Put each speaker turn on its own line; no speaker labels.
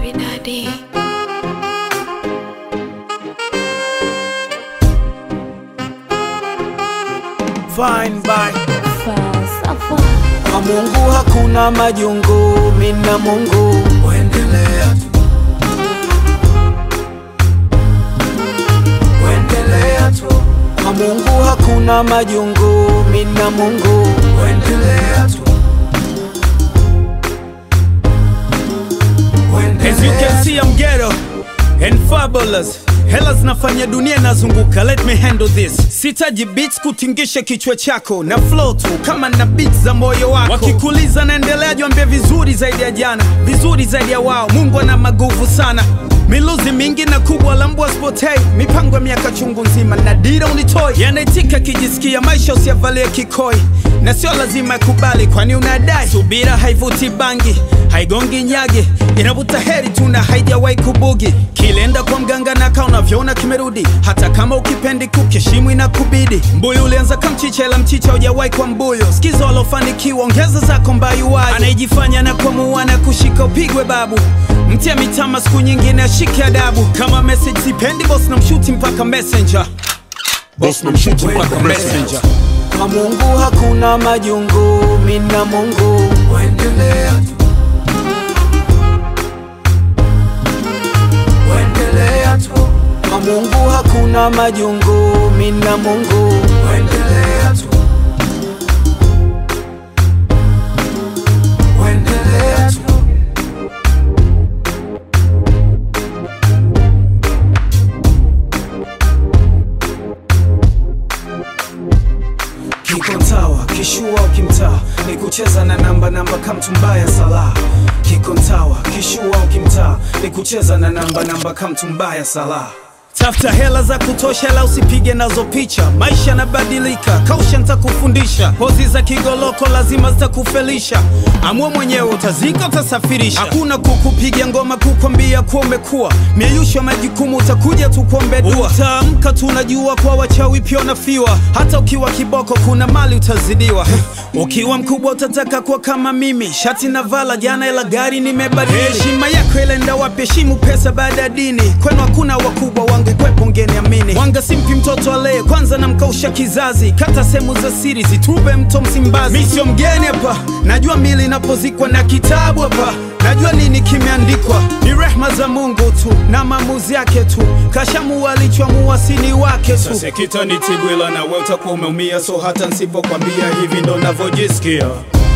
Marinadi.
Fine by
Falsafa.
kwa Mungu hakuna majungu, mina Mungu uendelea tu, uendelea tu. Kwa Mungu hakuna majungu, mina Mungu uendelea tu,
As you can see, I'm ghetto and fabulous. Hela zinafanya dunia nazunguka, let me handle this. Sitaji beats kutingisha kichwa chako, na flow tu kama na beats za moyo wako. Wakikuliza naendelea, juambia vizuri zaidi ya jana, vizuri zaidi ya wao. Mungu ana maguvu sana, miluzi mingi na kubwa la mbwa spotei. Mipango ya miaka chungu nzima na dira unitoi. Yanaitika kijisikia maisha usiyavalie kikoi, na sio lazima kubali kwani unadai. Subira haivuti bangi, haigongi nyage, inavuta heri tuna haijawahi kubugi. Kilenda kwa mganga na kauna vyona kimerudi, hata kama ukipendi kukeshimu inakubidi. Mbuyu ulianza kamchicha ila mchicha hujawahi kwa mbuyu. Sikizo walofanikiwa ongeza zako mbayu wayo. Anayejifanya na kwa muwana kushika upigwe babu, mtia mitama siku nyingine ashike adabu. Kama message sipendi boss na mshuti mpaka messenger, boss na mshuti mpaka messenger.
kwa Mungu hakuna majungu, mina Mungu uendelea tu, uendelea tu. Kwa Mungu hakuna majungu, mina Mungu uendelea tu, uendelea tu. Kikontawa, kishua ukimtaa, ni kucheza na namba kamtumbaya sala. Kikontawa, kishua ukimtaa, ni kucheza na namba kamtumbaya sala.
Tafuta hela za kutosha la usipige nazo picha. Maisha yanabadilika, kausha nitakufundisha. Pozi za kigoloko lazima zitakufelisha. Amua mwenyewe utazika utasafirisha. Hakuna kukupiga ngoma kukwambia kuwa umekuwa. Mieyusho majukumu utakuja tu kuombe dua. Utaamka tunajua kwa wachawi pia unafiwa. Hata ukiwa kiboko kuna mali utazidiwa. Ukiwa mkubwa utataka kuwa kama mimi. Shati na vala jana ila gari nimebadili. Heshima yako ilenda wapi? Heshimu pesa baada ya dini. Kwenu hakuna wakubwa wangekwepo ngeniamini. Wanga simpi mtoto alee kwanza na mkausha kizazi. Kata sehemu za siri zitube mto Msimbazi. Mi sio mgeni hapa, najua mili inapozikwa na kitabu hapa. Najua nini kimeandikwa, ni rehma za Mungu tu na maamuzi yake tu. Kashamu alichoamua sini wake tu. Sasa kita nitibwila na wewe utakuwa umeumia, so hata nisipokwambia hivi ndo navyojisikia.